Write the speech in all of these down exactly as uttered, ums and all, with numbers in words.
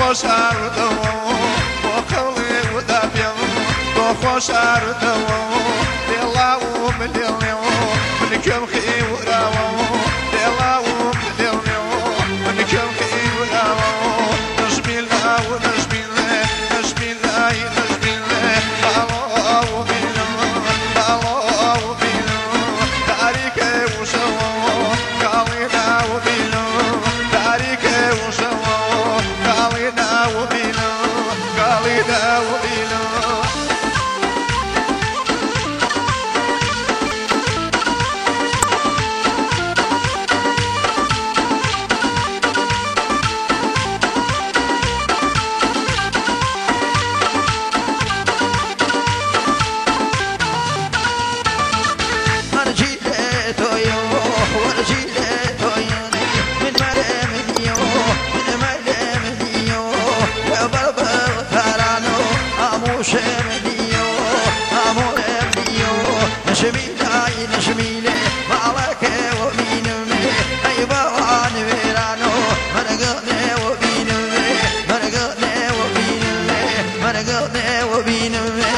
خوشارده و خلی و دبیم تو خوشارده دلاو ملیلیو من کم خیوراو دلاو ملیلیو من کم خیوراو نجمیل او نجمیل نجمیل ای نجمیل الله بینا الله بینا تاریک و شوا کالینا و بینا تاریک و شوا کالینا و بینا کالینا و بینا نشميلي نشميلي معلك وبينمي أي بوان ويرانو مرقني وبينمي مرقني وبينمي مرقني وبينمي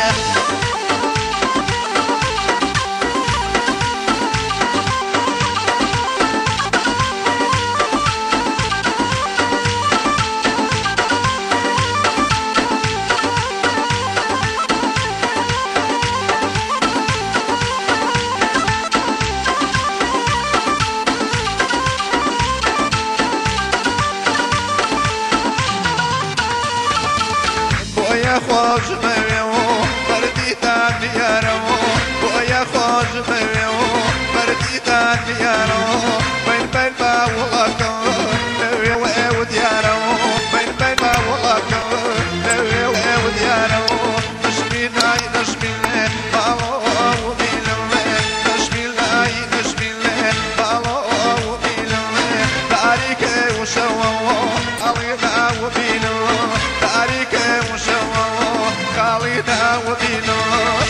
خوش میو بردی تانیارو بویا خوش میو بردی تانیارو بین بین باولکو نوی و دیارو بین بین باولکو نوی و دیارو نشمیلای نشمیله بالو بیلمه نشمیلای نشمیله بالو بیلمه تاریک و شوا علینا و بیلمه تاریک و شوا کالینا و بینا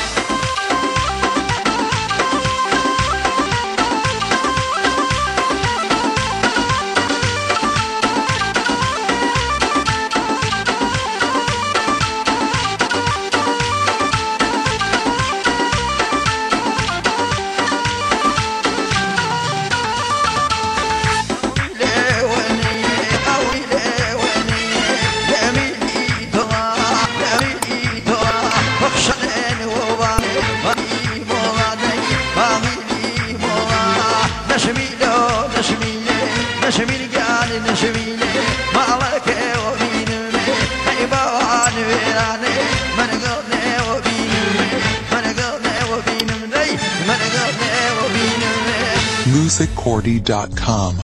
نشميلي قالي نشميلي معلك وبينمي أي بوان ويراني من قلني وبينمي من قلني وبينمي من قلني وبينمي music cordy dot com